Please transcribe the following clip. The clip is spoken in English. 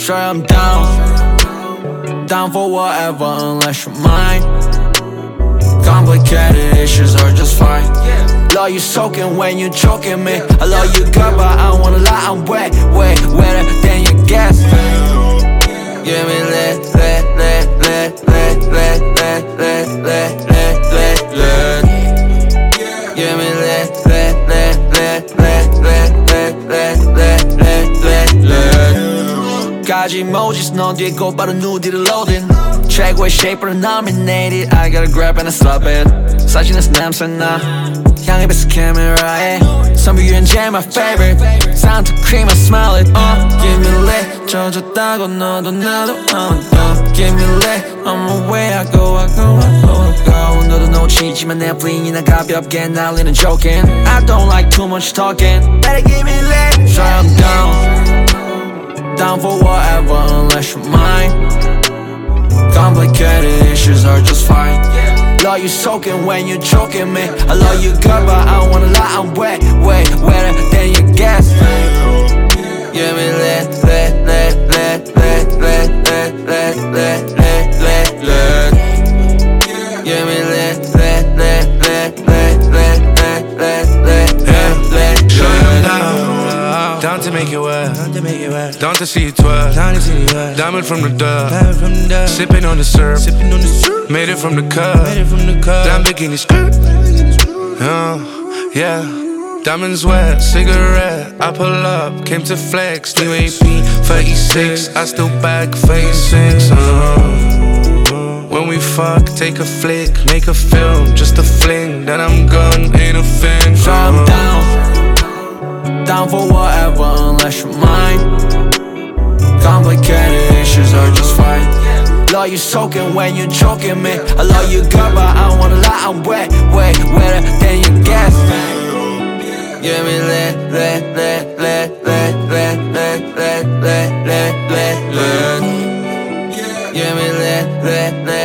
Sure I'm down for whatever unless you're mine. Complicated issues are just fine. Love you soaking when you choking me. I love you girl but I don't wanna lie, I'm way wetter than you guess. Give me lit. Give me lit. 가지 emojis 넌 뒤에 곧바로 누디를 loading. 최고의 shaper로 nominated. I gotta grab and I stop it. 사진에서 냄새나 향이 뱉어 카메라에 선비유연제 my favorite. Sound to cream I smell it. Give me lit. 젖었다고 너도 나도 Give me lit. On my way I go. 너도 놓치지만 내 fling이나 가볍게 날리는 joking. I don't like too much talking. Better give me lit. Sure I'm down for whatever unless you're mine. Complicated issues are just fine. Love you soaking when you choking me. I love you girl but I don't wanna lie, I'm way wetter than you guess. Give me lit. Give me lit. Down to make it wet, down to see you twerk. Diamond from the dirt, sipping on the syrup. Made it from the cup, damn bikini skirt. Yeah, diamonds wet, cigarette. I pull up, came to flex. New AP 36, I still back 46. When we fuck, take a flick, make a film, just a fling. Then I'm gone, ain't a thing. So I'm down for whatever unless you're mine. Complicated issues are just fine. Love you soaking when you choking me. I love you girl but I don't wanna lie, I'm way wetter than you guess. Give me lit. Give me lit.